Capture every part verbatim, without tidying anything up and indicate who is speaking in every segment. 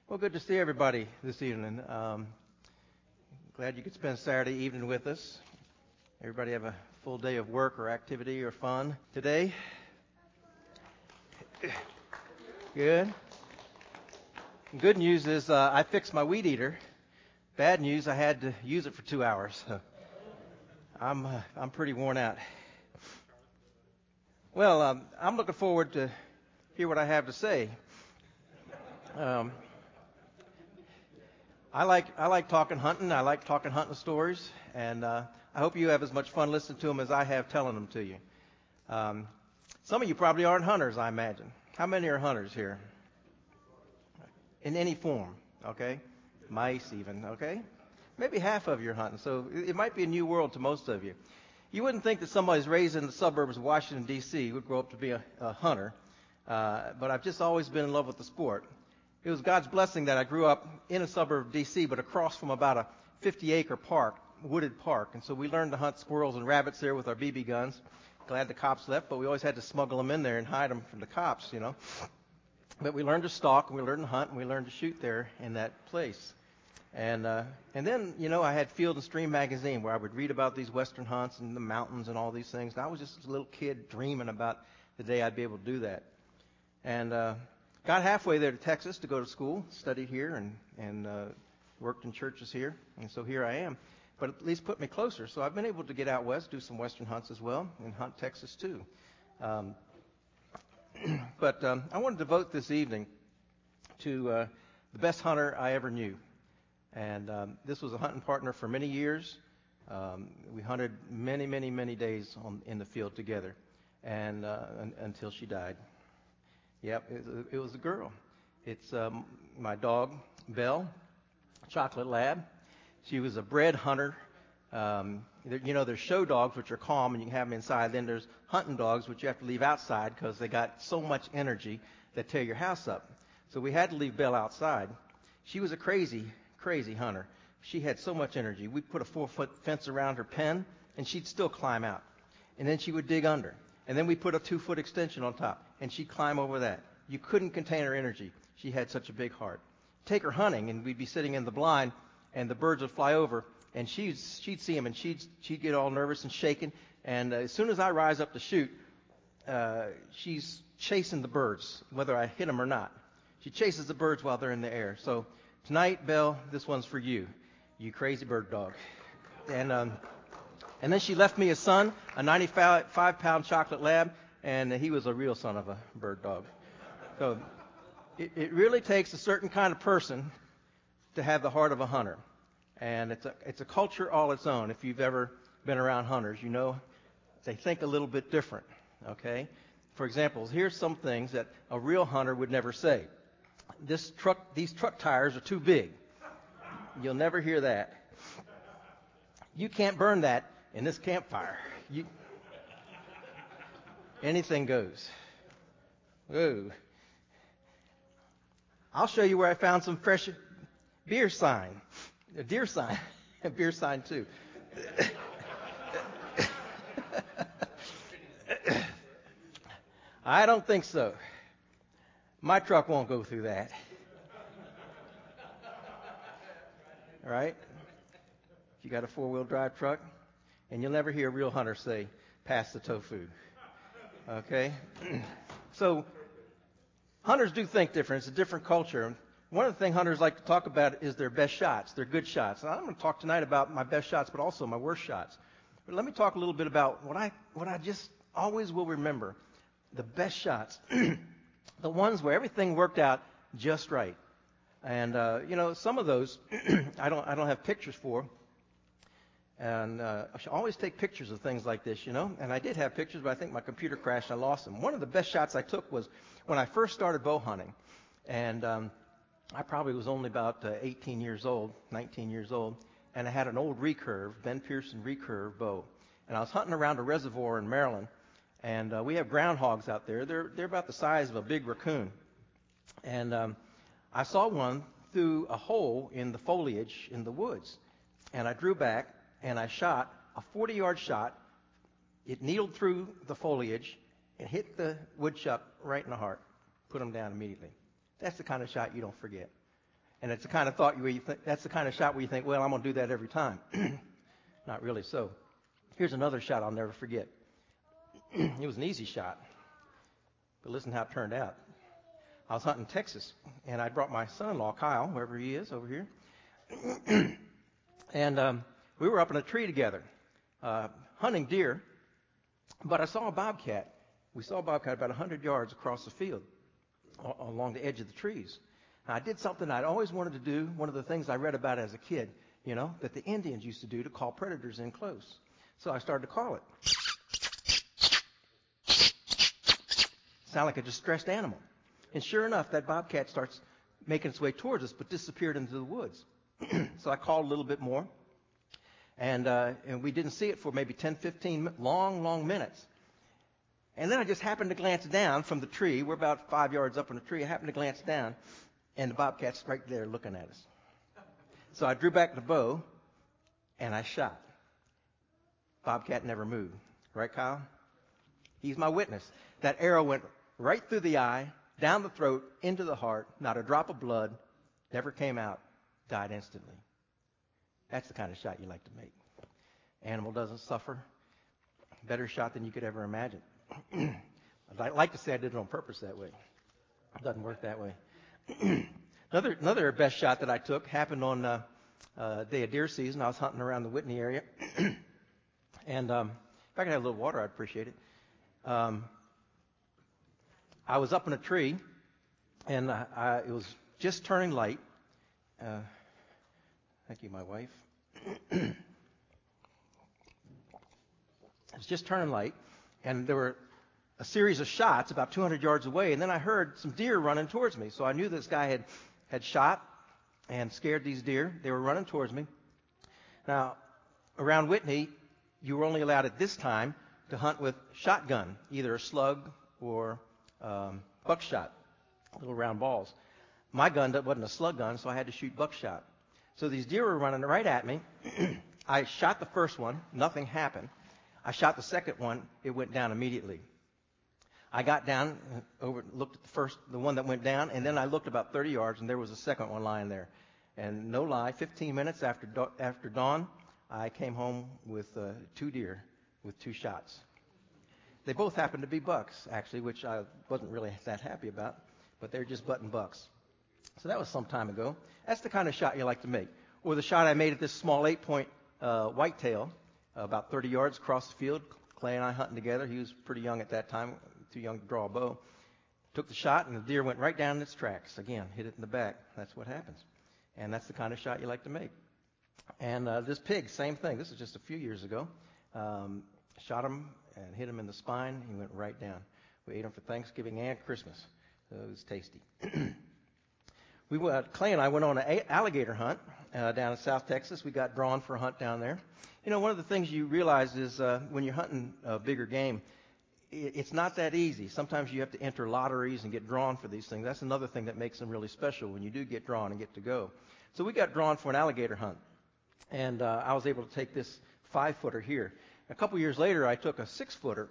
Speaker 1: Well, good to see everybody this evening. Um, glad you could spend Saturday evening with us. Everybody have a full day of work or activity or fun today? Good. Good news is uh, I fixed my weed eater. Bad news, I had to use it for two hours. So I'm uh, I'm pretty worn out. Well, um, I'm looking forward to hear what I have to say. Um, I like I like talking hunting. I like talking hunting stories, and uh, I hope you have as much fun listening to them as I have telling them to you. Um, some of you probably aren't hunters, I imagine. How many are hunters here? In any form, okay? Mice even, okay? Maybe half of you are hunting, so it, it might be a new world to most of you. You wouldn't think that somebody's raised in the suburbs of Washington, D C would grow up to be a, a hunter, uh, but I've just always been in love with the sport. It was God's blessing that I grew up in a suburb of D C, but across from about a fifty-acre park, wooded park. And so we learned to hunt squirrels and rabbits there with our B B guns. Glad the cops left, but we always had to smuggle them in there and hide them from the cops, you know. But we learned to stalk, and we learned to hunt, and we learned to shoot there in that place. And uh, and then, you know, I had Field and Stream magazine where I would read about these western hunts and the mountains and all these things. And I was just a little kid dreaming about the day I'd be able to do that. And uh, got halfway there to Texas to go to school, studied here, and, and uh, worked in churches here. And so here I am. But at least put me closer. So I've been able to get out west, do some western hunts as well, and hunt Texas too. Um, but um, I want to devote this evening to uh, the best hunter I ever knew. And um, this was a hunting partner for many years. Um, we hunted many, many, many days on, in the field together, and uh, un- until she died. Yep, it, it was a girl. It's um, my dog, Belle, Chocolate Lab. She was a bred hunter. Um, there, you know, there's show dogs, which are calm, and you can have them inside. Then there's hunting dogs, which you have to leave outside because they got so much energy that tear your house up. So we had to leave Belle outside. She was a crazy, crazy hunter. She had so much energy. We'd put a four-foot fence around her pen, and she'd still climb out. And then she would dig under. And then we put a two-foot extension on top, and she'd climb over that. You couldn't contain her energy. She had such a big heart. Take her hunting, and we'd be sitting in the blind, and the birds would fly over, and she'd, she'd see them, and she'd, she'd get all nervous and shaken. And uh, as soon as I rise up to shoot, uh, she's chasing the birds, whether I hit them or not. She chases the birds while they're in the air. So tonight, Belle, this one's for you, you crazy bird dog. And um, and then she left me a son, a ninety-five pound chocolate lab, and he was a real son of a bird dog. So it, it really takes a certain kind of person to have the heart of a hunter. And it's a, it's a culture all its own. If you've ever been around hunters, you know they think a little bit different, okay? For example, here's some things that a real hunter would never say. This truck, these truck tires are too big. You'll never hear that. You can't burn that in this campfire. You, anything goes. Whoa. I'll show you where I found some fresh beer sign. A deer sign. A beer sign, too. I don't think so. My truck won't go through that. All right? If you got a four-wheel drive truck, and you'll never hear a real hunter say, pass the tofu. Okay? So, hunters do think different. It's a different culture. One of the things hunters like to talk about is their best shots, their good shots. And I'm going to talk tonight about my best shots, but also my worst shots. But let me talk a little bit about what I what I just always will remember. The best shots. The ones where everything worked out just right. And, uh, you know, some of those I don't I don't have pictures for. And uh, I should always take pictures of things like this, you know. And I did have pictures, but I think my computer crashed and I lost them. One of the best shots I took was when I first started bow hunting. And um, I probably was only about uh, eighteen years old, nineteen years old. And I had an old recurve, Ben Pearson recurve bow. And I was hunting around a reservoir in Maryland. And uh, we have groundhogs out there. They're, they're about the size of a big raccoon. And um, I saw one through a hole in the foliage in the woods. And I drew back. And I shot a forty-yard shot. It needled through the foliage and hit the woodchuck right in the heart. Put him down immediately. That's the kind of shot you don't forget. And it's the kind of thought where you think, that's the kind of shot where you think, well, I'm going to do that every time. Not really so. Here's another shot I'll never forget. It was an easy shot, but listen how it turned out. I was hunting in Texas, and I brought my son-in-law, Kyle, wherever he is over here. And um, we were up in a tree together, uh, hunting deer, but I saw a bobcat. We saw a bobcat about one hundred yards across the field, a- along the edge of the trees. Now, I did something I'd always wanted to do, one of the things I read about as a kid, you know, that the Indians used to do to call predators in close. So I started to call it. Sound like a distressed animal. And sure enough, that bobcat starts making its way towards us, but disappeared into the woods. So I called a little bit more, and, uh, and we didn't see it for maybe ten, fifteen long, long minutes. And then I just happened to glance down from the tree. We're about five yards up in the tree. I happened to glance down, and the bobcat's right there looking at us. So I drew back the bow, and I shot. Bobcat never moved. Right, Kyle? He's my witness. That arrow went right through the eye, down the throat, into the heart, not a drop of blood, never came out, died instantly. That's the kind of shot you like to make. Animal doesn't suffer. Better shot than you could ever imagine. I'd like to say I did it on purpose that way. It doesn't work that way. another another best shot that I took happened on uh, uh, day of deer season. I was hunting around the Whitney area. And um, if I could have a little water, I'd appreciate it. Um, I was up in a tree, and I, I, it was just turning light. Uh, thank you, my wife. It was just turning light, and there were a series of shots about two hundred yards away, and then I heard some deer running towards me. So I knew this guy had, had shot and scared these deer. They were running towards me. Now, around Whitney, you were only allowed at this time to hunt with shotgun, either a slug or um, buckshot, little round balls. My gun wasn't a slug gun, so I had to shoot buckshot. So these deer were running right at me. I shot the first one. Nothing happened. I shot the second one. It went down immediately. I got down, over, looked at the first, the one that went down, and then I looked about thirty yards, and there was a second one lying there. And no lie, fifteen minutes after da- after dawn, I came home with uh, two deer with two shots. They both happened to be bucks, actually, which I wasn't really that happy about, but they're just button bucks. So that was some time ago. That's the kind of shot you like to make. Or the shot I made at this small eight-point uh, whitetail, uh, about thirty yards across the field. Clay and I hunting together. He was pretty young at that time, too young to draw a bow. Took the shot, and the deer went right down its tracks. Again, hit it in the back. That's what happens. And that's the kind of shot you like to make. And uh, this pig, same thing. This is just a few years ago. Um, shot him and hit him in the spine. He went right down. We ate him for Thanksgiving and Christmas. So it was tasty. we went, Clay and I went on an alligator hunt uh, down in South Texas. We got drawn for a hunt down there. You know, one of the things you realize is uh, when you're hunting uh, bigger game, it, it's not that easy. Sometimes you have to enter lotteries and get drawn for these things. That's another thing that makes them really special when you do get drawn and get to go. So we got drawn for an alligator hunt. And uh, I was able to take this five-footer here. A couple years later, I took a six-footer,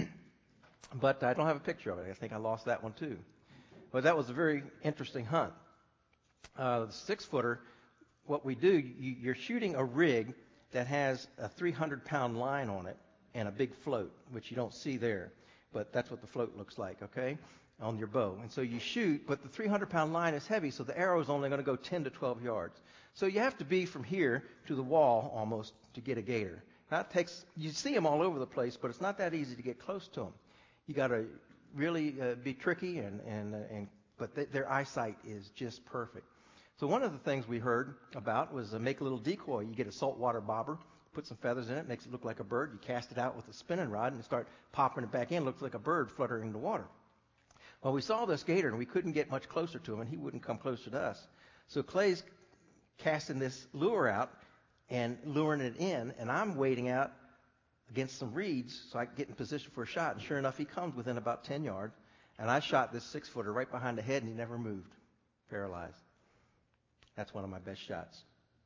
Speaker 1: but I don't have a picture of it. I think I lost that one too. But that was a very interesting hunt. Uh, the six-footer, what we do, you, you're shooting a rig that has a three hundred pound line on it and a big float, which you don't see there. But that's what the float looks like, okay, on your bow. And so you shoot, but the three hundred pound line is heavy, so the arrow is only going to go ten to twelve yards. So you have to be from here to the wall almost to get a gator. That takes, you see them all over the place, but it's not that easy to get close to them. You got to really uh, be tricky, and and uh, and but th- their eyesight is just perfect. So one of the things we heard about was uh, make a little decoy. You get a saltwater bobber, put some feathers in it, makes it look like a bird. You cast it out with a spinning rod and start popping it back in. Looks like a bird fluttering in the water. Well, we saw this gator, and we couldn't get much closer to him, and he wouldn't come closer to us. So Clay's casting this lure out and luring it in, and I'm waiting out against some reeds so I can get in position for a shot. And sure enough, he comes within about ten yards, and I shot this six-footer right behind the head, and he never moved, paralyzed. That's one of my best shots.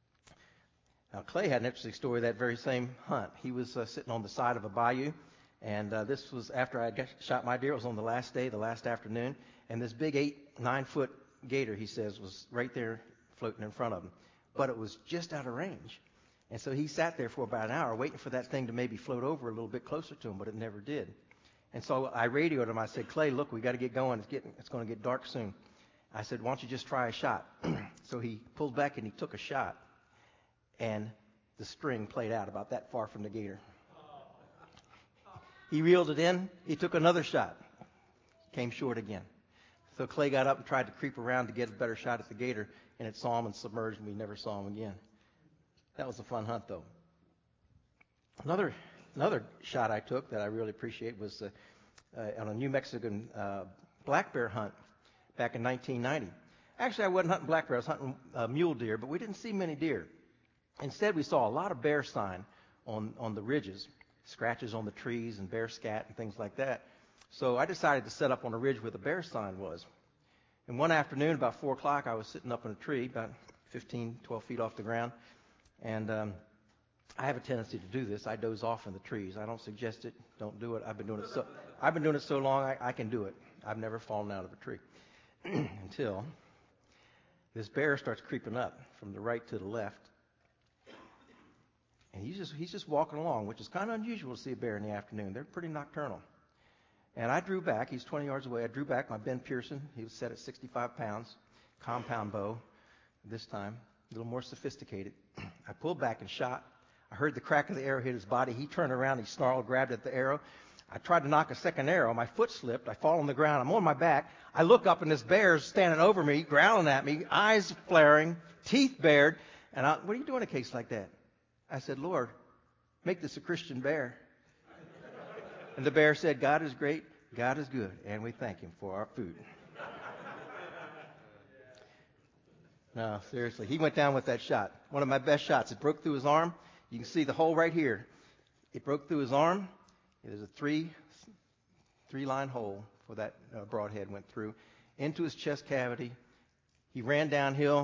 Speaker 1: Now, Clay had an interesting story that very same hunt. He was uh, sitting on the side of a bayou, and uh, this was after I got shot my deer. It was on the last day, the last afternoon, and this big eight, nine-foot gator, he says, was right there floating in front of him. But it was just out of range. And so he sat there for about an hour waiting for that thing to maybe float over a little bit closer to him, but it never did. And so I radioed him. I said, Clay, look, we got to get going. It's getting, it's going to get dark soon. I said, why don't you just try a shot? So he pulled back and he took a shot. And the string played out about that far from the gator. He reeled it in. He took another shot. Came short again. So Clay got up and tried to creep around to get a better shot at the gator, and it saw him and submerged, and we never saw him again. That was a fun hunt, though. Another another shot I took that I really appreciate was uh, uh, on a New Mexican uh, black bear hunt back in nineteen ninety. Actually, I wasn't hunting black bear. I was hunting uh, mule deer, but we didn't see many deer. Instead, we saw a lot of bear sign on, on the ridges, scratches on the trees and bear scat and things like that. So I decided to set up on a ridge where the bear sign was. And one afternoon, about four o'clock, I was sitting up in a tree about fifteen, twelve feet off the ground. And um, I have a tendency to do this. I doze off in the trees. I don't suggest it. Don't do it. I've been doing it so I've been doing it so long, I, I can do it. I've never fallen out of a tree until this bear starts creeping up from the right to the left. And he's just he's just walking along, which is kind of unusual to see a bear in the afternoon. They're pretty nocturnal. And I drew back. He's twenty yards away. I drew back my Ben Pearson. He was set at sixty-five pounds, compound bow this time, a little more sophisticated. I pulled back and shot. I heard the crack of the arrow hit his body. He turned around. He snarled, grabbed at the arrow. I tried to knock a second arrow. My foot slipped. I fall on the ground. I'm on my back. I look up, and this bear's standing over me, growling at me, eyes flaring, teeth bared. And I, what are you doing in a case like that? I said, Lord, make this a Christian bear. And the bear said, God is great, God is good, and we thank him for our food. No, seriously, he went down with that shot. One of my best shots. It broke through his arm. You can see the hole right here. It broke through his arm. There's a three, three-line hole for that uh, broadhead went through into his chest cavity. He ran downhill.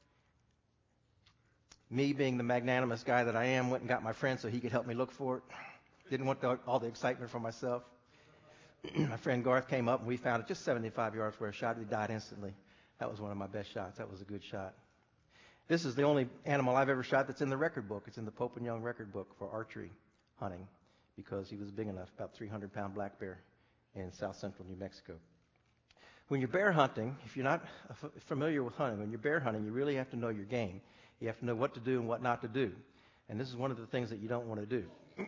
Speaker 1: Me, being the magnanimous guy that I am, went and got my friend so he could help me look for it. Didn't want the, all the excitement for myself. My friend Garth came up, and we found it just seventy-five yards where I shot it. He died instantly. That was one of my best shots. That was a good shot. This is the only animal I've ever shot that's in the record book. It's in the Pope and Young record book for archery hunting because he was big enough, about three hundred pound black bear in south central New Mexico. When you're bear hunting, if you're not f- familiar with hunting, when you're bear hunting, you really have to know your game. You have to know what to do and what not to do. And this is one of the things that you don't want to do.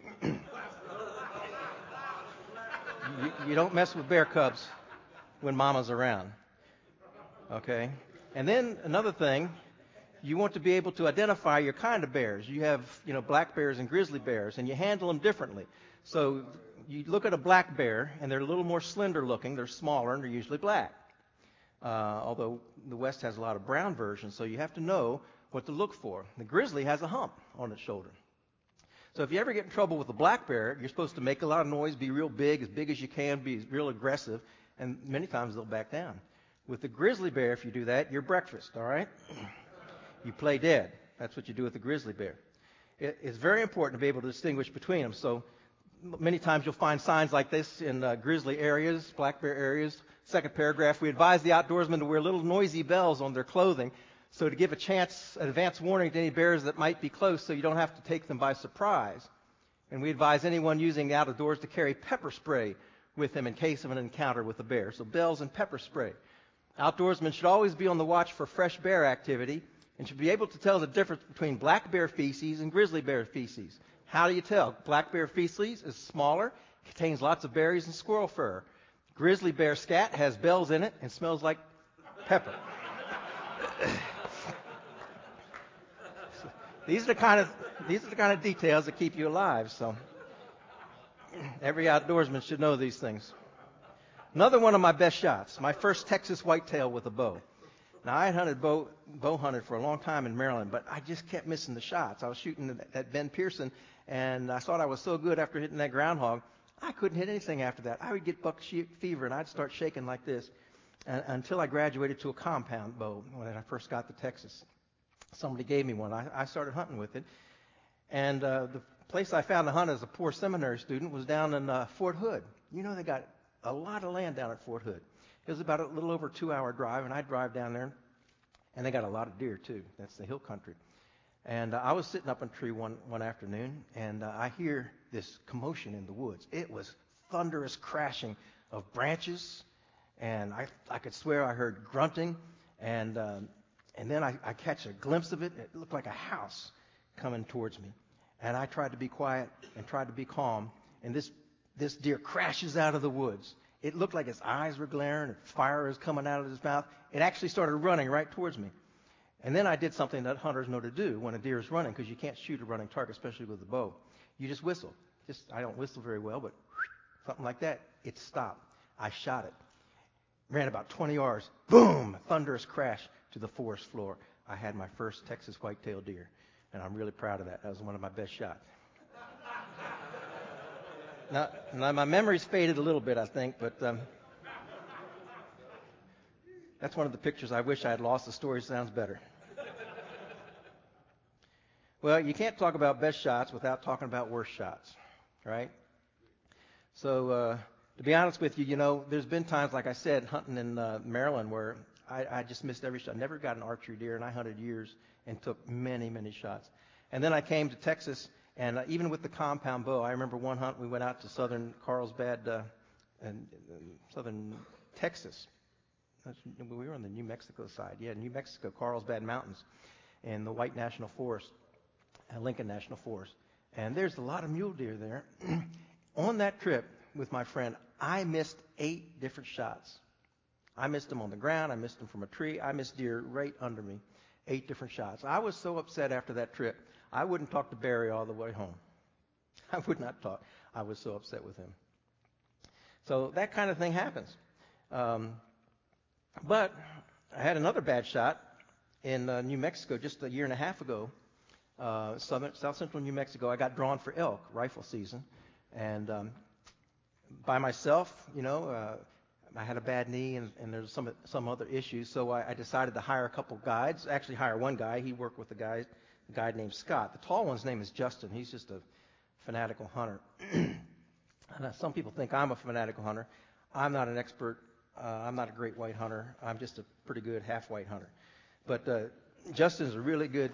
Speaker 1: you, you don't mess with bear cubs when mama's around. Okay? And then another thing, you want to be able to identify your kind of bears. You have, you know, black bears and grizzly bears, and you handle them differently. So you look at a black bear, and they're a little more slender looking. They're smaller, and they're usually black. Uh, although the West has a lot of brown versions, so you have to know what to look for. The grizzly has a hump on its shoulder. So if you ever get in trouble with a black bear, you're supposed to make a lot of noise, be real big, as big as you can, be real aggressive, and many times they'll back down. With the grizzly bear, if you do that, you're breakfast, all right? You play dead. That's what you do with the grizzly bear. It, it's very important to be able to distinguish between them. So many times you'll find signs like this in uh, grizzly areas, black bear areas. Second paragraph, we advise the outdoorsmen to wear little noisy bells on their clothing, so to give a chance, an advance warning to any bears that might be close so you don't have to take them by surprise. And we advise anyone using the outdoors to carry pepper spray with them in case of an encounter with a bear. So bells and pepper spray. Outdoorsmen should always be on the watch for fresh bear activity and should be able to tell the difference between black bear feces and grizzly bear feces. How do you tell? Black bear feces is smaller, contains lots of berries and squirrel fur. Grizzly bear scat has bells in it and smells like pepper. These are the kind of these are the kind of details that keep you alive. So every outdoorsman should know these things. Another one of my best shots, my first Texas whitetail with a bow. Now I had hunted bow bow hunted for a long time in Maryland, but I just kept missing the shots. I was shooting at, at Ben Pearson, and I thought I was so good after hitting that groundhog, I couldn't hit anything after that. I would get buck fever, and I'd start shaking like this uh, until I graduated to a compound bow when I first got to Texas. Somebody gave me one. I, I started hunting with it. And uh, the place I found to hunt as a poor seminary student was down in uh, Fort Hood. You know, they got a lot of land down at Fort Hood. It was about a little over a two-hour drive, and I drive down there, and they got a lot of deer too. That's the hill country. And uh, I was sitting up in a tree one, one afternoon, and uh, I hear this commotion in the woods. It was thunderous crashing of branches, and I, I could swear I heard grunting, and um, and then I, I catch a glimpse of it. It looked like a house coming towards me. And I tried to be quiet and tried to be calm, and this this deer crashes out of the woods. It looked like his eyes were glaring, and fire was coming out of his mouth. It actually started running right towards me. And then I did something that hunters know to do when a deer is running, because you can't shoot a running target, especially with a bow. You just whistle. Just I don't whistle very well, but something like that. It stopped. I shot it. Ran about twenty yards. Boom! Thunderous crash to the forest floor. I had my first Texas whitetail deer, and I'm really proud of that. That was one of my best shots. now, now, my memory's faded a little bit, I think, but um, that's one of the pictures I wish I had lost. The story sounds better. Well, you can't talk about best shots without talking about worst shots, right? So, uh, to be honest with you, you know, there's been times, like I said, hunting in uh, Maryland where I, I just missed every shot. I never got an archery deer, and I hunted years and took many, many shots. And then I came to Texas, and uh, even with the compound bow, I remember one hunt, we went out to southern Carlsbad, uh, and, and southern Texas. We were on the New Mexico side. Yeah, New Mexico, Carlsbad Mountains, and the White National Forest, and Lincoln National Forest. And there's a lot of mule deer there. On that trip with my friend, I missed eight different shots. I missed them on the ground. I missed them from a tree. I missed deer right under me. Eight different shots. I was so upset after that trip, I wouldn't talk to Barry all the way home. I would not talk. I was so upset with him. So that kind of thing happens. Um, but I had another bad shot in uh, New Mexico just a year and a half ago. Uh, southern, south central New Mexico. I got drawn for elk rifle season, and um, by myself, you know, uh, I had a bad knee, and, and there's some some other issues, so I, I decided to hire a couple guides. Actually, hire one guy. He worked with a guy, a guide named Scott. The tall one's name is Justin. He's just a fanatical hunter. And uh, some people think I'm a fanatical hunter. I'm not an expert. Uh, I'm not a great white hunter. I'm just a pretty good half-white hunter. But uh, Justin's a really good.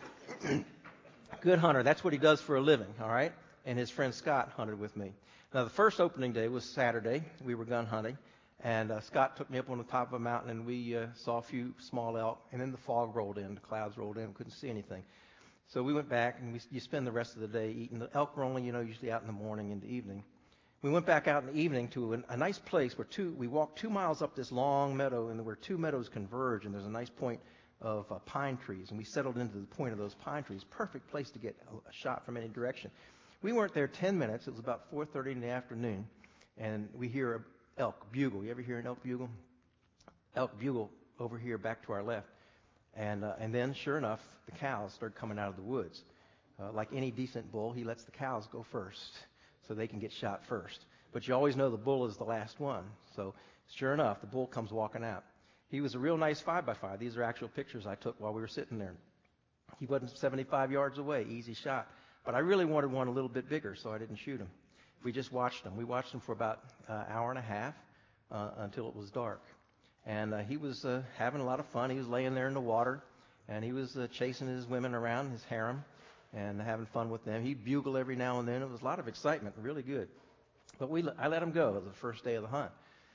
Speaker 1: Good hunter. That's what he does for a living, all right? And his friend Scott hunted with me. Now, the first opening day was Saturday. We were gun hunting. And uh, Scott took me up on the top of a mountain, and we uh, saw a few small elk. And then the fog rolled in. The clouds rolled in. We couldn't see anything. So we went back, and we, you spend the rest of the day eating. The elk were only, you know, usually out in the morning and the evening. We went back out in the evening to a, a nice place where two, we walked two miles up this long meadow, and where two meadows converge, and there's a nice point of uh, pine trees, and we settled into the point of those pine trees. Perfect place to get a, a shot from any direction. We weren't there ten minutes. It was about four thirty in the afternoon, and we hear an elk bugle. You ever hear an elk bugle? Elk bugle over here back to our left. And uh, and then, sure enough, the cows started coming out of the woods. Uh, like any decent bull, he lets the cows go first so they can get shot first. But you always know the bull is the last one. So sure enough, the bull comes walking out. He was a real nice five by five. These are actual pictures I took while we were sitting there. He wasn't seventy-five yards away, easy shot. But I really wanted one a little bit bigger, so I didn't shoot him. We just watched him. We watched him for about an uh, hour and a half uh, until it was dark. And uh, he was uh, having a lot of fun. He was laying there in the water, and he was uh, chasing his women around, his harem, and having fun with them. He'd bugle every now and then. It was a lot of excitement, really good. But we, I let him go. It was the first day of the hunt.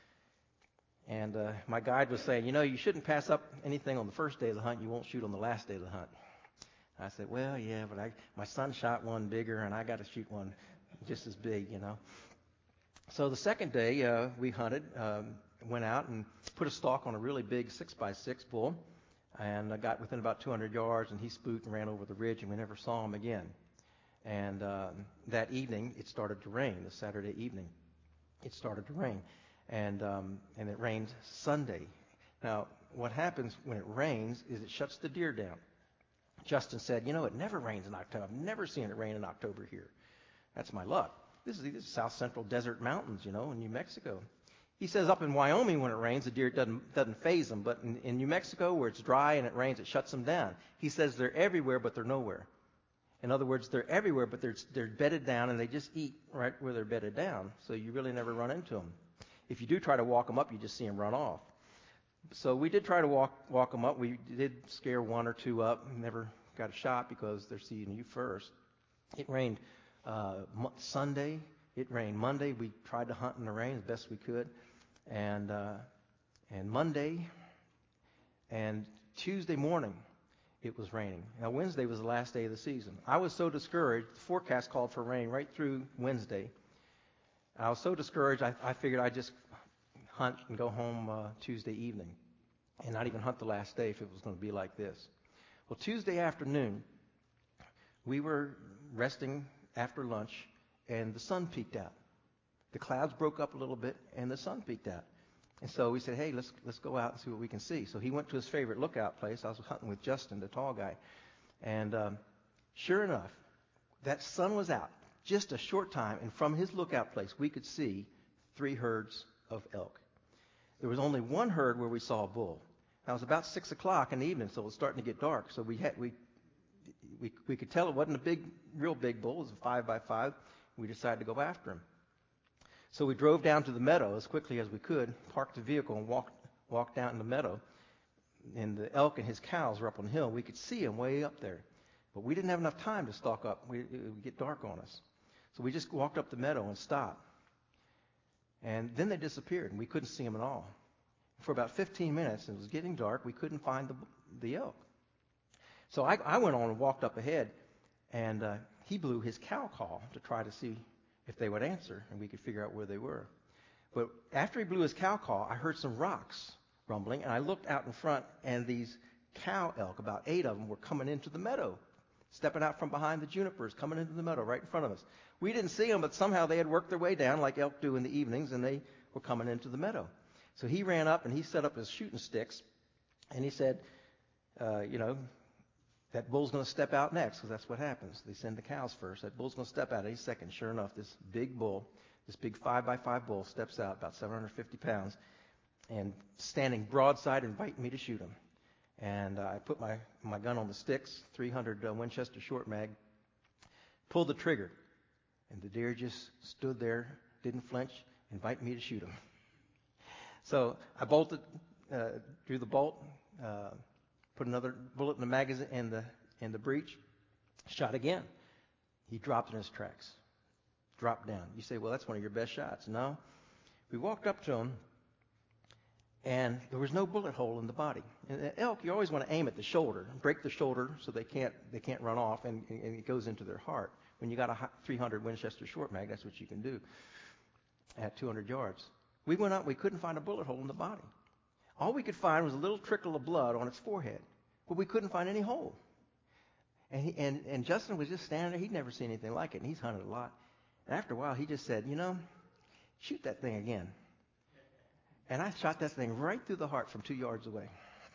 Speaker 1: And uh, my guide was saying, you know, you shouldn't pass up anything on the first day of the hunt. You won't shoot on the last day of the hunt. I said, well, yeah, but I, my son shot one bigger, and I got to shoot one just as big, you know. So the second day, uh, we hunted, um, went out and put a stalk on a really big six by six bull, and I got within about two hundred yards, and he spooked and ran over the ridge, and we never saw him again. And uh, that evening, it started to rain. The Saturday evening, it started to rain. And um, and it rained Sunday. Now, what happens when it rains is it shuts the deer down. Justin said, you know, it never rains in October. I've never seen it rain in October here. That's my luck. This is, this is South Central Desert Mountains, you know, in New Mexico. He says up in Wyoming when it rains, the deer doesn't doesn't faze them. But in, in New Mexico where it's dry and it rains, it shuts them down. He says they're everywhere, but they're nowhere. In other words, they're everywhere, but they're, they're bedded down, and they just eat right where they're bedded down. So you really never run into them. If you do try to walk them up, you just see them run off. So we did try to walk walk them up. We did scare one or two up. Never got a shot because they're seeing you first. It rained uh, Mo- Sunday. It rained Monday. We tried to hunt in the rain as best we could, and uh, and Monday and Tuesday morning it was raining. Now Wednesday was the last day of the season. I was so discouraged. The forecast called for rain right through Wednesday. I was so discouraged. I, I figured I'd just hunt and go home uh, Tuesday evening, and not even hunt the last day if it was going to be like this. Well, Tuesday afternoon, we were resting after lunch, and the sun peeked out. The clouds broke up a little bit, and the sun peeked out. And so we said, hey, let's let's go out and see what we can see. So he went to his favorite lookout place. I was hunting with Justin, the tall guy. And um, sure enough, that sun was out just a short time, and from his lookout place, we could see three herds of elk. There was only one herd where we saw a bull. Now, it was about six o'clock in the evening, so it was starting to get dark. So we had we we we could tell it wasn't a big, real big bull. It was a five by five. We decided to go after him. So we drove down to the meadow as quickly as we could, parked the vehicle, and walked walked down in the meadow. And the elk and his cows were up on the hill. We could see him way up there, but we didn't have enough time to stalk up. We, it would get dark on us, so we just walked up the meadow and stopped. And then they disappeared, and we couldn't see them at all. For about fifteen minutes, it was getting dark. We couldn't find the the elk. So I, I went on and walked up ahead, and uh, he blew his cow call to try to see if they would answer, and we could figure out where they were. But after he blew his cow call, I heard some rocks rumbling, and I looked out in front, and these cow elk, about eight of them, were coming into the meadow, stepping out from behind the junipers, coming into the meadow right in front of us. We didn't see them, but somehow they had worked their way down like elk do in the evenings, and they were coming into the meadow. So he ran up, and he set up his shooting sticks, and he said, uh, you know, that bull's going to step out next, because that's what happens. They send the cows first. That bull's going to step out any second. Sure enough, this big bull, this big five by five bull steps out, about seven hundred fifty pounds, and standing broadside, inviting me to shoot him. And uh, I put my, my gun on the sticks, three hundred uh, Winchester short mag, pulled the trigger, and the deer just stood there, didn't flinch, inviting me to shoot him. So I bolted, uh, drew the bolt, uh, put another bullet in the magazine in the in the breech, shot again. He dropped in his tracks, dropped down. You say, well, that's one of your best shots. No. We walked up to him, and there was no bullet hole in the body. And an elk, you always want to aim at the shoulder, break the shoulder so they can't they can't run off, and, and it goes into their heart. When you got a three hundred Winchester short mag, that's what you can do at two hundred yards. We went up, we couldn't find a bullet hole in the body. All we could find was a little trickle of blood on its forehead, but we couldn't find any hole. And, he, and, and Justin was just standing there. He'd never seen anything like it, and he's hunted a lot. And after a while, he just said, you know, shoot that thing again. And I shot that thing right through the heart from two yards away.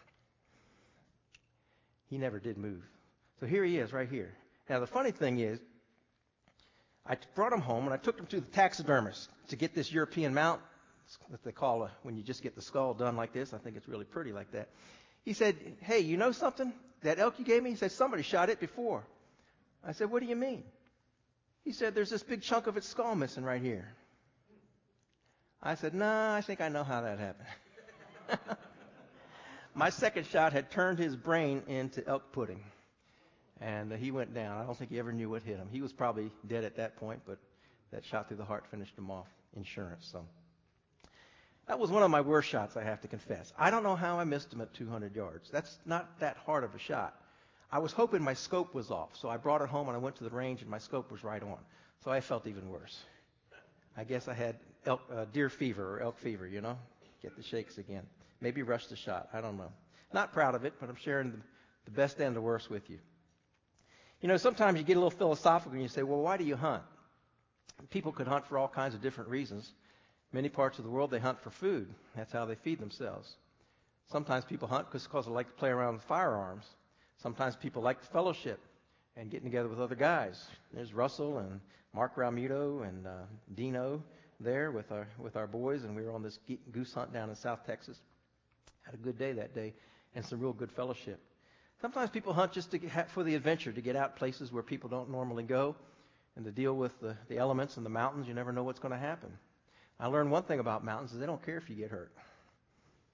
Speaker 1: He never did move. So here he is right here. Now, the funny thing is, I brought him home, and I took him to the taxidermist to get this European mount that they call a, when you just get the skull done like this. I think it's really pretty like that. He said, hey, you know something? That elk you gave me? He said, somebody shot it before. I said, what do you mean? He said, there's this big chunk of its skull missing right here. I said, nah, I think I know how that happened. My second shot had turned his brain into elk pudding, and uh, he went down. I don't think he ever knew what hit him. He was probably dead at that point, but that shot through the heart finished him off. Insurance, so. That was one of my worst shots, I have to confess. I don't know how I missed him at two hundred yards. That's not that hard of a shot. I was hoping my scope was off, so I brought it home and I went to the range and my scope was right on. So I felt even worse. I guess I had elk, uh, deer fever or elk fever, you know, get the shakes again. Maybe rush the shot. I don't know. Not proud of it, but I'm sharing the, the best and the worst with you. You know, sometimes you get a little philosophical and you say, well, why do you hunt? People could hunt for all kinds of different reasons. Many parts of the world, they hunt for food. That's how they feed themselves. Sometimes people hunt because they like to play around with firearms. Sometimes people like the fellowship and getting together with other guys. There's Russell and Mark Ramuto and uh, Dino there with our with our boys, and we were on this goose hunt down in South Texas. Had a good day that day and some real good fellowship. Sometimes people hunt just to get, for the adventure, to get out places where people don't normally go and to deal with the, the elements and the mountains. You never know what's going to happen. I learned one thing about mountains is they don't care if you get hurt.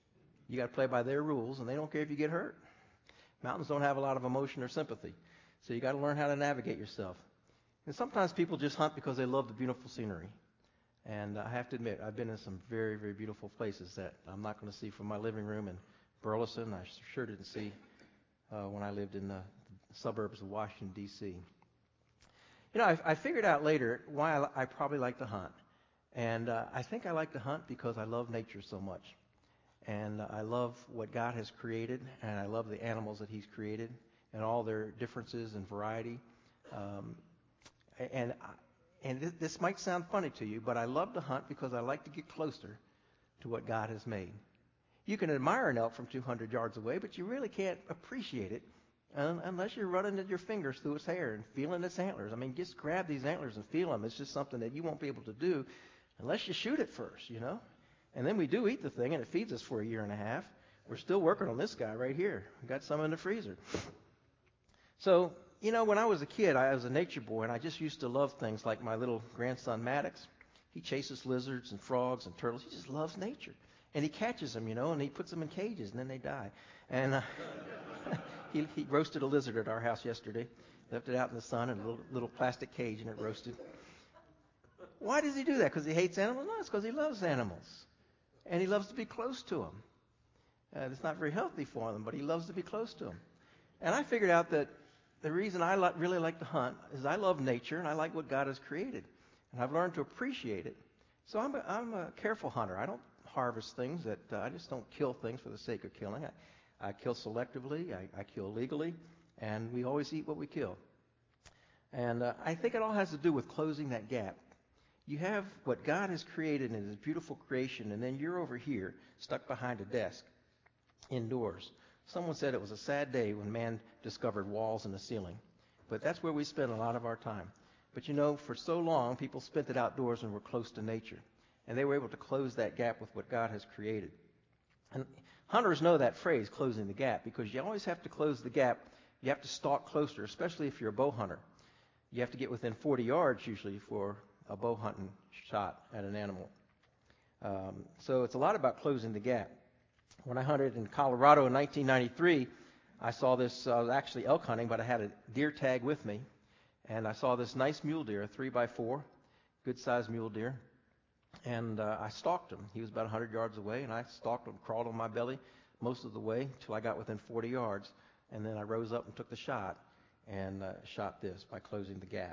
Speaker 1: You got to play by their rules, and they don't care if you get hurt. Mountains don't have a lot of emotion or sympathy, so you got to learn how to navigate yourself. And sometimes people just hunt because they love the beautiful scenery. And I have to admit, I've been in some very, very beautiful places that I'm not going to see from my living room in Burleson. I sure didn't see uh, when I lived in the suburbs of Washington, D C You know, I, I figured out later why I, I probably like to hunt. And uh, I think I like to hunt because I love nature so much. And uh, I love what God has created, and I love the animals that He's created and all their differences and variety. Um, and I, And th- this might sound funny to you, but I love to hunt because I like to get closer to what God has made. You can admire an elk from two hundred yards away, but you really can't appreciate it un- unless you're running your fingers through its hair and feeling its antlers. I mean, just grab these antlers and feel them. It's just something that you won't be able to do unless you shoot it first, you know. And then we do eat the thing, and it feeds us for a year and a half. We're still working on this guy right here. We got some in the freezer. So, you know, when I was a kid, I was a nature boy, and I just used to love things like my little grandson, Maddox. He chases lizards and frogs and turtles. He just loves nature. And he catches them, you know, and he puts them in cages, and then they die. And uh, he, he roasted a lizard at our house yesterday, left it out in the sun in a little, little plastic cage, and it roasted. Why does he do that? Because he hates animals? No, it's because he loves animals. And he loves to be close to them. Uh, it's not very healthy for them, but he loves to be close to them. And I figured out that the reason I li- really like to hunt is I love nature and I like what God has created. And I've learned to appreciate it. So I'm a, I'm a careful hunter. I don't harvest things that uh, I just don't kill things for the sake of killing. I, I kill selectively. I, I kill legally. And we always eat what we kill. And uh, I think it all has to do with closing that gap. You have what God has created in His beautiful creation, and then you're over here stuck behind a desk indoors. Someone said it was a sad day when man discovered walls in the ceiling. But that's where we spend a lot of our time. But you know, for so long, people spent it outdoors and were close to nature. And they were able to close that gap with what God has created. And hunters know that phrase, closing the gap, because you always have to close the gap. You have to stalk closer, especially if you're a bow hunter. You have to get within forty yards usually for a bow hunting shot at an animal. Um, so it's a lot about closing the gap. When I hunted in Colorado in nineteen ninety-three, I saw this, uh, I was actually elk hunting, but I had a deer tag with me. And I saw this nice mule deer, a three by four, good-sized mule deer. And uh, I stalked him. He was about one hundred yards away, and I stalked him, crawled on my belly most of the way until I got within forty yards. And then I rose up and took the shot and uh, shot this by closing the gap.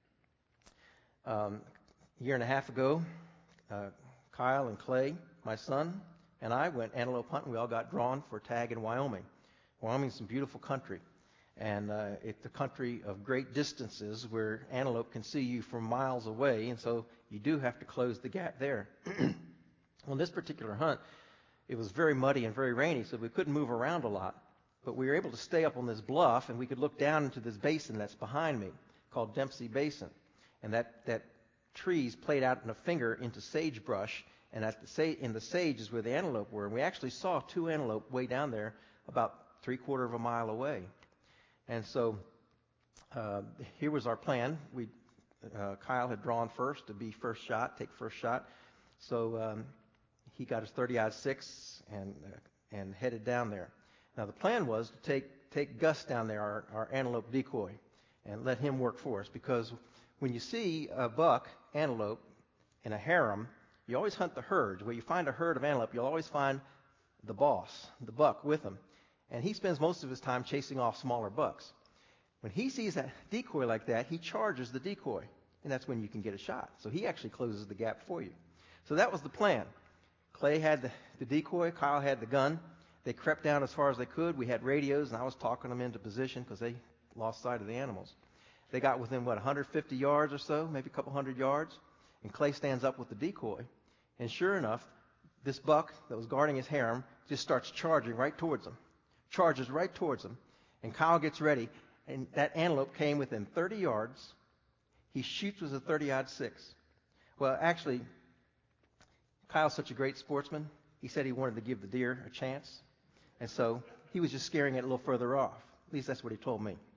Speaker 1: Um, a year and a half ago, uh, Kyle and Clay, my son, and I went antelope hunting. We all got drawn for a tag in Wyoming. Wyoming's some beautiful country. And uh, it's a country of great distances where antelope can see you from miles away. And so you do have to close the gap there. On this particular hunt, it was very muddy and very rainy, so we couldn't move around a lot. But we were able to stay up on this bluff, and we could look down into this basin that's behind me called Dempsey Basin. And that, that trees played out in a finger into sagebrush. And at the sa- in the sage is where the antelope were. And we actually saw two antelope way down there about three-quarter of a mile away. And so uh, here was our plan. We, uh, Kyle had drawn first to be first shot, take first shot. So um, he got his thirty-aught six and uh, and headed down there. Now the plan was to take take Gus down there, our, our antelope decoy, and let him work for us. Because when you see a buck antelope in a harem, you always hunt the herds. Where you find a herd of antelope, you'll always find the boss, the buck, with him. And he spends most of his time chasing off smaller bucks. When he sees that decoy like that, he charges the decoy. And that's when you can get a shot. So he actually closes the gap for you. So that was the plan. Clay had the, the decoy. Kyle had the gun. They crept down as far as they could. We had radios, and I was talking them into position because they lost sight of the animals. They got within, what, one hundred fifty yards or so, maybe a couple hundred yards. And Clay stands up with the decoy. And sure enough, this buck that was guarding his harem just starts charging right towards him. Charges right towards him. And Kyle gets ready. And that antelope came within thirty yards. He shoots with a thirty-aught six. Well, actually, Kyle's such a great sportsman. He said he wanted to give the deer a chance. And so he was just scaring it a little further off. At least that's what he told me.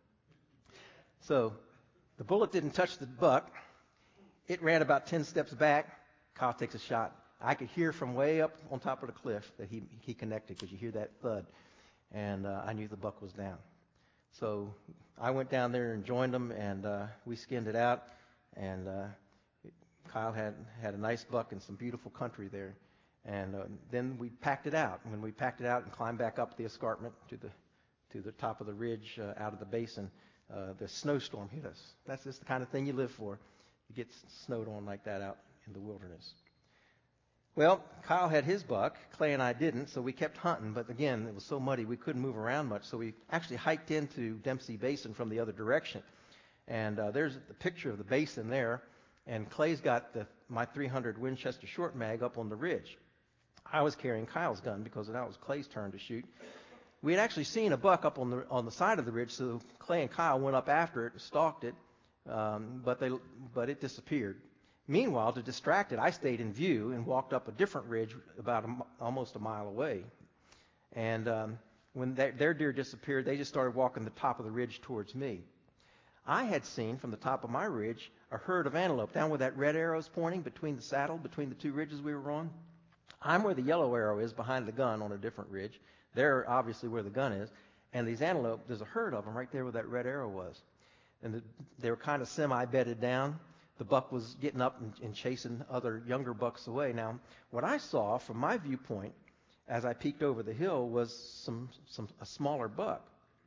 Speaker 1: So the bullet didn't touch the buck. It ran about ten steps back. Kyle takes a shot. I could hear from way up on top of the cliff that he he connected, because you hear that thud, and uh, I knew the buck was down. So I went down there and joined them, and uh, we skinned it out. And uh, Kyle had had a nice buck and some beautiful country there. And uh, then we packed it out. When we packed it out and climbed back up the escarpment to the to the top of the ridge uh, out of the basin, uh, the snowstorm hit us. That's just the kind of thing you live for. You get snowed on like that out in the wilderness. Well, Kyle had his buck. Clay and I didn't, so we kept hunting. But again, it was so muddy we couldn't move around much. So we actually hiked into Dempsey Basin from the other direction. And uh, there's the picture of the basin there. And Clay's got the, my three hundred Winchester short mag up on the ridge. I was carrying Kyle's gun because now it was Clay's turn to shoot. We had actually seen a buck up on the on the side of the ridge, so Clay and Kyle went up after it and stalked it, um, but they but it disappeared. Meanwhile, to distract it, I stayed in view and walked up a different ridge about a, almost a mile away. And um, when they, their deer disappeared, they just started walking the top of the ridge towards me. I had seen from the top of my ridge a herd of antelope down where that red arrow is pointing between the saddle, between the two ridges we were on. I'm where the yellow arrow is behind the gun on a different ridge. They're obviously where the gun is. And these antelope, there's a herd of them right there where that red arrow was. And the, they were kind of semi-bedded down. The buck was getting up and, and chasing other younger bucks away. Now, what I saw from my viewpoint as I peeked over the hill was some, some a smaller buck.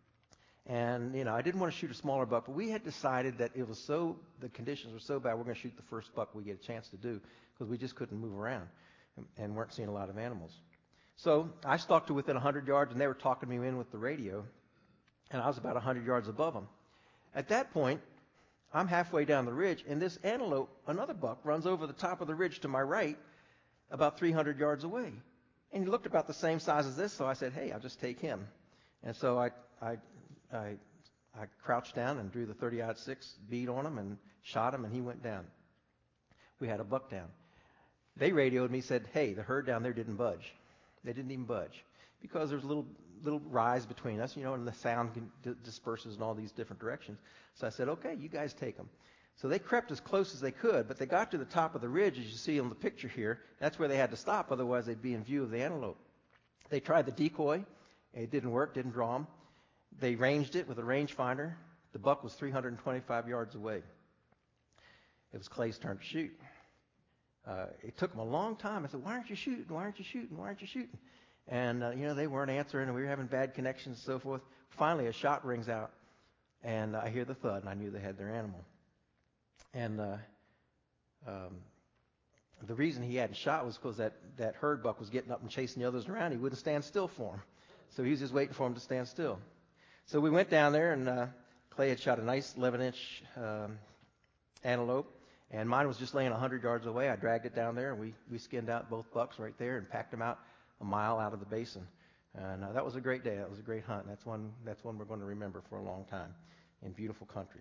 Speaker 1: And, you know, I didn't want to shoot a smaller buck, but we had decided that it was so, the conditions were so bad, we're going to shoot the first buck we get a chance to do, because we just couldn't move around and, and weren't seeing a lot of animals. So I stalked to within one hundred yards, and they were talking me in with the radio, and I was about one hundred yards above them. At that point, I'm halfway down the ridge, and this antelope, another buck, runs over the top of the ridge to my right, about three hundred yards away. And he looked about the same size as this, so I said, hey, I'll just take him. And so I I I, I crouched down and drew the thirty aught six bead on him and shot him, and he went down. We had a buck down. They radioed me, said, hey, the herd down there didn't budge. They didn't even budge because there's a little little rise between us, you know, and the sound can, d- disperses in all these different directions. So I said, okay, you guys take them. So they crept as close as they could, but they got to the top of the ridge, as you see on the picture here. That's where they had to stop, otherwise they'd be in view of the antelope. They tried the decoy. It didn't work, didn't draw them. They ranged it with a rangefinder. The buck was three hundred twenty-five yards away. It was Clay's turn to shoot. Uh, it took them a long time. I said, why aren't you shooting? Why aren't you shooting? Why aren't you shooting? And, uh, you know, they weren't answering, and we were having bad connections and so forth. Finally, a shot rings out, and I hear the thud, and I knew they had their animal. And uh, um, the reason he hadn't shot was because that, that herd buck was getting up and chasing the others around. He wouldn't stand still for him. So he was just waiting for him to stand still. So we went down there, and uh, Clay had shot a nice eleven-inch um, antelope. And mine was just laying one hundred yards away. I dragged it down there, and we, we skinned out both bucks right there and packed them out a mile out of the basin. And uh, that was a great day. That was a great hunt. That's one that's one we're going to remember for a long time in beautiful country.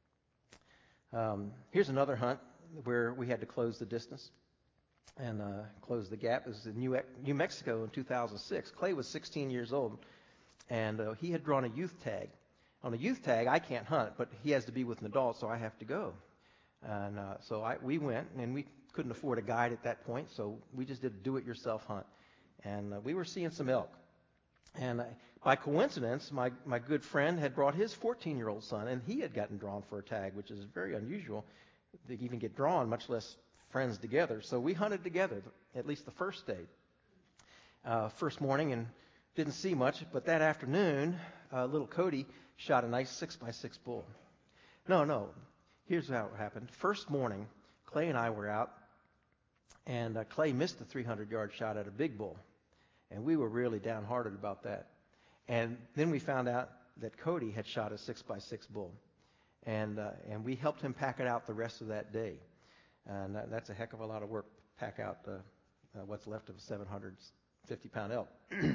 Speaker 1: Um, here's another hunt where we had to close the distance and uh, close the gap. It was in New, New Mexico in two thousand six. Clay was sixteen years old, and uh, he had drawn a youth tag. On a youth tag, I can't hunt, but he has to be with an adult, so I have to go. And uh, so I, we went, and we couldn't afford a guide at that point, so we just did a do-it-yourself hunt. And uh, we were seeing some elk. And uh, by coincidence, my, my good friend had brought his fourteen-year-old son, and he had gotten drawn for a tag, which is very unusual to even get drawn, much less friends together. So we hunted together, at least the first day. Uh, first morning, and didn't see much, but that afternoon, uh, little Cody shot a nice six by six bull. No, no. Here's how it happened. First morning, Clay and I were out, and uh, Clay missed the three hundred yard shot at a big bull, and we were really downhearted about that. And then we found out that Cody had shot a six by six bull, and uh, and we helped him pack it out the rest of that day. And that, that's a heck of a lot of work, pack out uh, uh, what's left of a seven hundred fifty pound elk.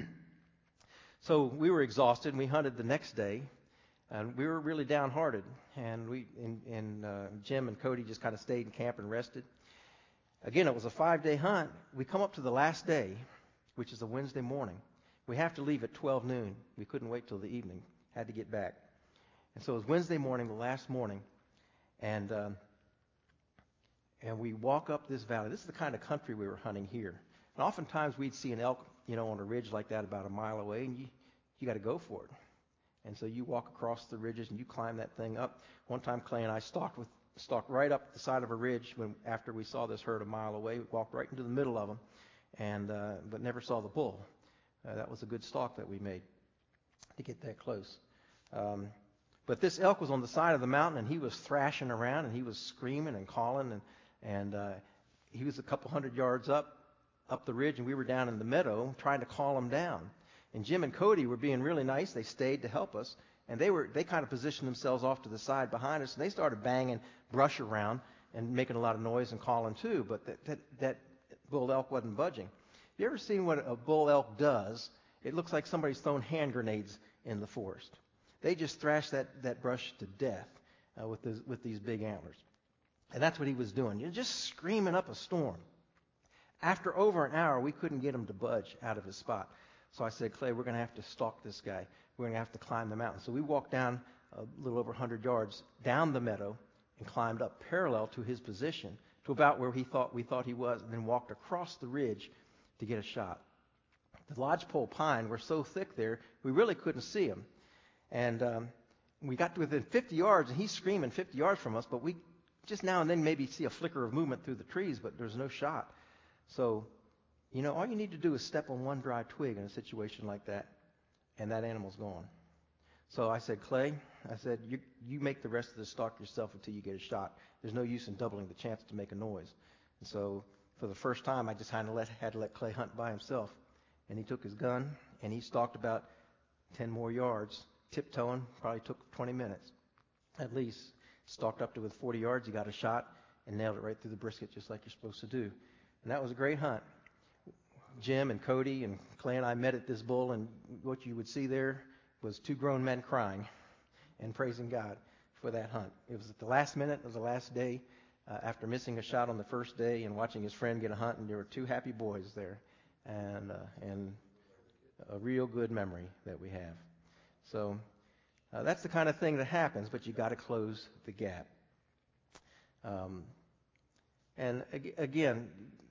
Speaker 1: So we were exhausted, and we hunted the next day. And we were really downhearted, and we and, and uh, Jim and Cody just kind of stayed in camp and rested. Again, it was a five-day hunt. We come up to the last day, which is a Wednesday morning. We have to leave at twelve noon. We couldn't wait till the evening. Had to get back. And so it was Wednesday morning, the last morning, and uh, and we walk up this valley. This is the kind of country we were hunting here. And oftentimes we'd see an elk, you know, on a ridge like that about a mile away, and you, you got to go for it. And so you walk across the ridges and you climb that thing up. One time Clay and I stalked with stalked right up the side of a ridge when after we saw this herd a mile away. We walked right into the middle of them, and uh, but never saw the bull. Uh, that was a good stalk that we made to get that close. Um, but this elk was on the side of the mountain, and he was thrashing around, and he was screaming and calling, and and uh, he was a couple hundred yards up up the ridge, and we were down in the meadow trying to call him down. And Jim and Cody were being really nice. They stayed to help us, and they were they kind of positioned themselves off to the side behind us, and they started banging brush around and making a lot of noise and calling too. But that that, that bull elk wasn't budging. You ever seen what a bull elk does? It looks like somebody's thrown hand grenades in the forest. They just thrash that that brush to death uh, with this, with these big antlers, and that's what he was doing. You're just screaming up a storm. After over an hour, we couldn't get him to budge out of his spot. So I said, Clay, we're going to have to stalk this guy. We're going to have to climb the mountain. So we walked down a little over one hundred yards down the meadow and climbed up parallel to his position to about where he thought we thought he was, and then walked across the ridge to get a shot. The lodgepole pine were so thick there, we really couldn't see him. And um, we got to within fifty yards, and he's screaming fifty yards from us, but we just now and then maybe see a flicker of movement through the trees, but there's no shot. So, you know, all you need to do is step on one dry twig in a situation like that, and that animal's gone. So I said, Clay, I said, you, you make the rest of the stalk yourself until you get a shot. There's no use in doubling the chance to make a noise. And so for the first time, I just had to let, had to let Clay hunt by himself. And he took his gun, and he stalked about ten more yards, tiptoeing, probably took twenty minutes at least. Stalked up to with forty yards, he got a shot, and nailed it right through the brisket just like you're supposed to do. And that was a great hunt. Jim and Cody and Clay and I met at this bull, and what you would see there was two grown men crying and praising God for that hunt. It was at the last minute, it was the last day, uh, after missing a shot on the first day and watching his friend get a hunt, and there were two happy boys there, and uh, and a real good memory that we have. So uh, that's the kind of thing that happens, but you got to close the gap. Um, and ag- again,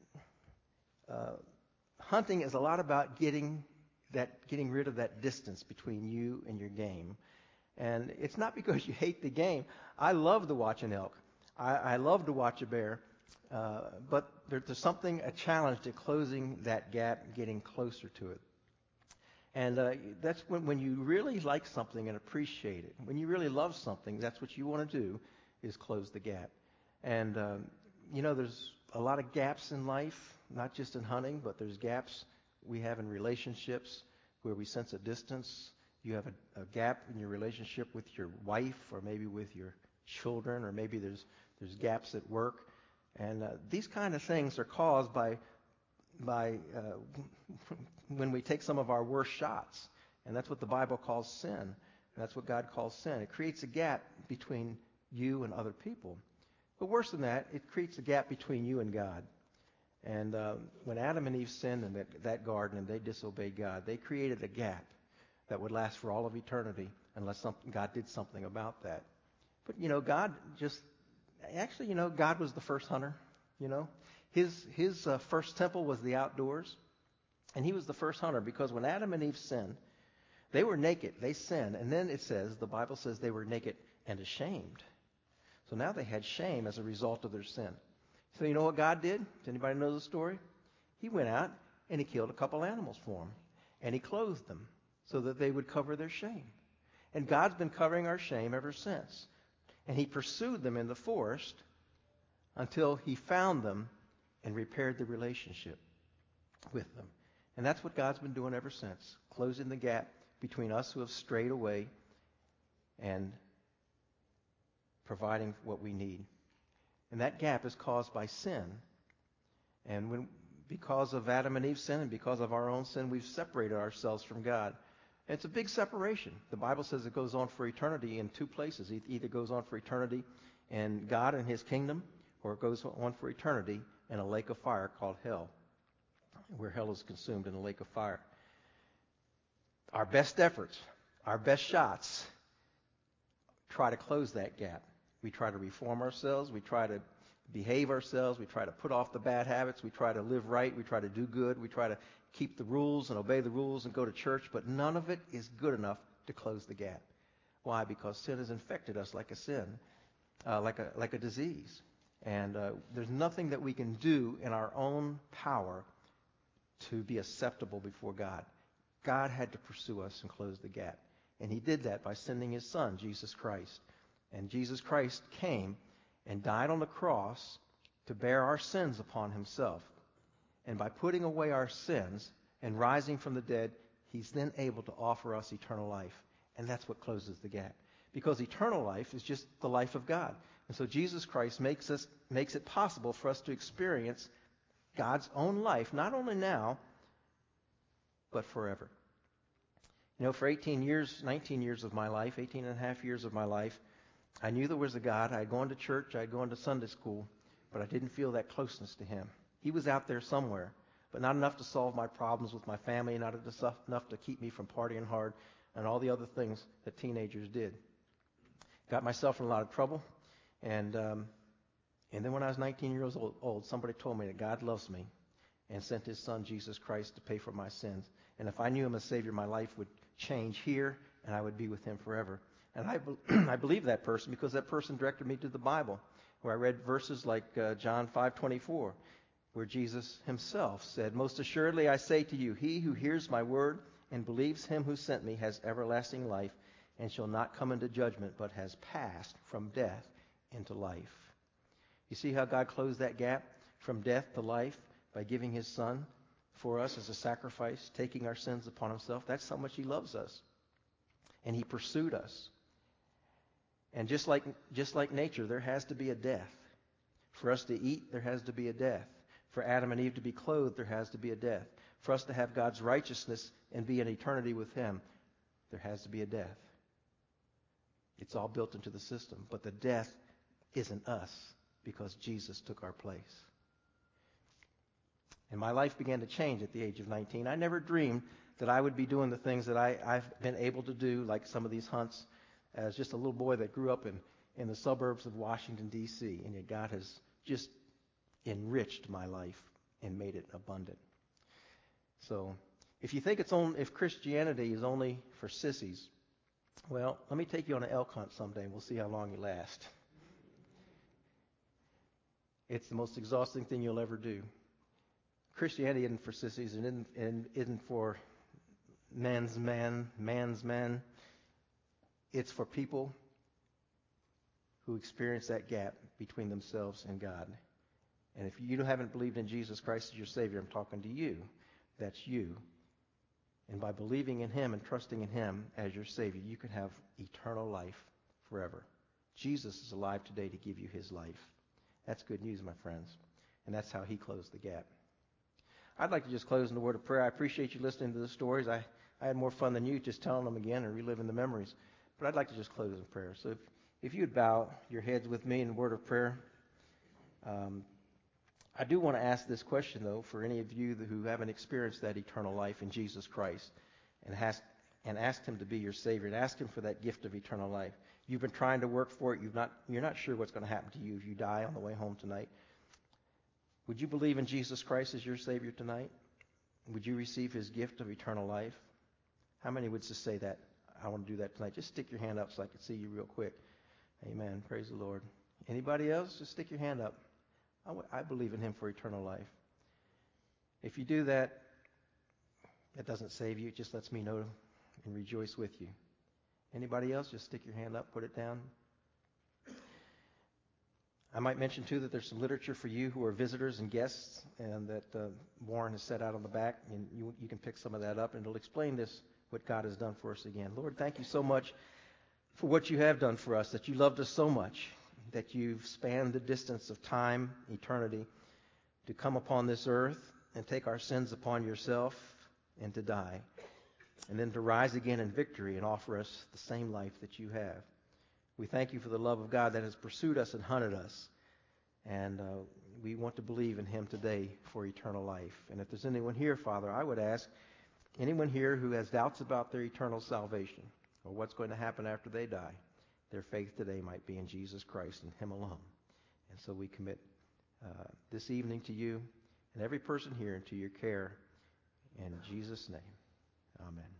Speaker 1: uh, hunting is a lot about getting that, getting rid of that distance between you and your game. And it's not because you hate the game. I love to watch an elk. I, I love to watch a bear. Uh, but there, there's something, a challenge to closing that gap, getting closer to it. And uh, that's when, when you really like something and appreciate it. When you really love something, that's what you want to do, is close the gap. And, um, you know, there's a lot of gaps in life, not just in hunting, but there's gaps we have in relationships where we sense a distance. You have a, a gap in your relationship with your wife, or maybe with your children, or maybe there's there's gaps at work. And uh, these kind of things are caused by by uh, when we take some of our worst shots. And that's what the Bible calls sin. And that's what God calls sin. It creates a gap between you and other people. But worse than that, it creates a gap between you and God. And uh, when Adam and Eve sinned in that, that garden and they disobeyed God, they created a gap that would last for all of eternity unless something, God did something about that. But, you know, God just, actually, you know, God was the first hunter, you know. His, his uh, first temple was the outdoors, and he was the first hunter because when Adam and Eve sinned, they were naked. They sinned, and then it says, the Bible says they were naked and ashamed. So now they had shame as a result of their sin. So you know what God did? Does anybody know the story? He went out and he killed a couple animals for them. And he clothed them so that they would cover their shame. And God's been covering our shame ever since. And he pursued them in the forest until he found them and repaired the relationship with them. And that's what God's been doing ever since, closing the gap between us who have strayed away and providing what we need. And that gap is caused by sin. And when, because of Adam and Eve's sin and because of our own sin, we've separated ourselves from God. And it's a big separation. The Bible says it goes on for eternity in two places. It either goes on for eternity in God and his kingdom, or it goes on for eternity in a lake of fire called hell, where hell is consumed in a lake of fire. Our best efforts, our best shots, try to close that gap. We try to reform ourselves. We try to behave ourselves. We try to put off the bad habits. We try to live right. We try to do good. We try to keep the rules and obey the rules and go to church. But none of it is good enough to close the gap. Why? Because sin has infected us like a sin, uh, like a like a disease. And uh, there's nothing that we can do in our own power to be acceptable before God. God had to pursue us and close the gap. And he did that by sending his son, Jesus Christ. And Jesus Christ came and died on the cross to bear our sins upon himself. And by putting away our sins and rising from the dead, he's then able to offer us eternal life. And that's what closes the gap. Because eternal life is just the life of God. And so Jesus Christ makes us makes it possible for us to experience God's own life, not only now, but forever. You know, for eighteen years, nineteen years of my life, eighteen and a half years of my life, I knew there was a God. I'd gone to church, I'd gone to Sunday school, but I didn't feel that closeness to him. He was out there somewhere, but not enough to solve my problems with my family, not enough to keep me from partying hard and all the other things that teenagers did. Got myself in a lot of trouble, and um, and then when I was nineteen years old, old, somebody told me that God loves me and sent his son, Jesus Christ, to pay for my sins. And if I knew him as Savior, my life would change here, and I would be with him forever. And I, be- I believe that person because that person directed me to the Bible, where I read verses like uh, John five twenty-four, where Jesus himself said, "Most assuredly I say to you, he who hears my word and believes him who sent me has everlasting life and shall not come into judgment, but has passed from death into life." You see how God closed that gap from death to life by giving his son for us as a sacrifice, taking our sins upon himself? That's how much he loves us. And he pursued us. And just like just like nature, there has to be a death. For us to eat, there has to be a death. For Adam and Eve to be clothed, there has to be a death. For us to have God's righteousness and be in eternity with him, there has to be a death. It's all built into the system. But the death isn't us because Jesus took our place. And my life began to change at the age of nineteen. I never dreamed that I would be doing the things that I, I've been able to do, like some of these hunts, as just a little boy that grew up in, in the suburbs of Washington, D C And yet God has just enriched my life and made it abundant. So if you think it's on, if Christianity is only for sissies, well, let me take you on an elk hunt someday and we'll see how long you last. It's the most exhausting thing you'll ever do. Christianity isn't for sissies and isn't, and isn't for man's man, man's man. It's for people who experience that gap between themselves and God. And if you haven't believed in Jesus Christ as your Savior, I'm talking to you. That's you. And by believing in him and trusting in him as your Savior, you can have eternal life forever. Jesus is alive today to give you his life. That's good news, my friends. And that's how he closed the gap. I'd like to just close in a word of prayer. I appreciate you listening to the stories. I, I had more fun than you just telling them again and reliving the memories. But I'd like to just close in prayer. So if, if you would bow your heads with me in a word of prayer. Um, I do want to ask this question, though, for any of you who haven't experienced that eternal life in Jesus Christ and, has, and asked him to be your Savior and asked him for that gift of eternal life. You've been trying to work for it. You've not, you're not sure what's going to happen to you if you die on the way home tonight. Would you believe in Jesus Christ as your Savior tonight? Would you receive his gift of eternal life? How many would just say that? I want to do that tonight. Just stick your hand up so I can see you real quick. Amen. Praise the Lord. Anybody else? Just stick your hand up. I, w- I believe in him for eternal life. If you do that, that doesn't save you. It just lets me know and rejoice with you. Anybody else? Just stick your hand up, put it down. I might mention, too, that there's some literature for you who are visitors and guests, and that uh, Warren has set out on the back, and you, you can pick some of that up, and it'll explain this, what God has done for us again. Lord, thank you so much for what you have done for us, that you loved us so much, that you've spanned the distance of time, eternity, to come upon this earth and take our sins upon yourself and to die, and then to rise again in victory and offer us the same life that you have. We thank you for the love of God that has pursued us and hunted us. And uh, we want to believe in him today for eternal life. And if there's anyone here, Father, I would ask anyone here who has doubts about their eternal salvation or what's going to happen after they die, their faith today might be in Jesus Christ and him alone. And so we commit uh, this evening to you and every person here into your care. In Jesus' name, amen.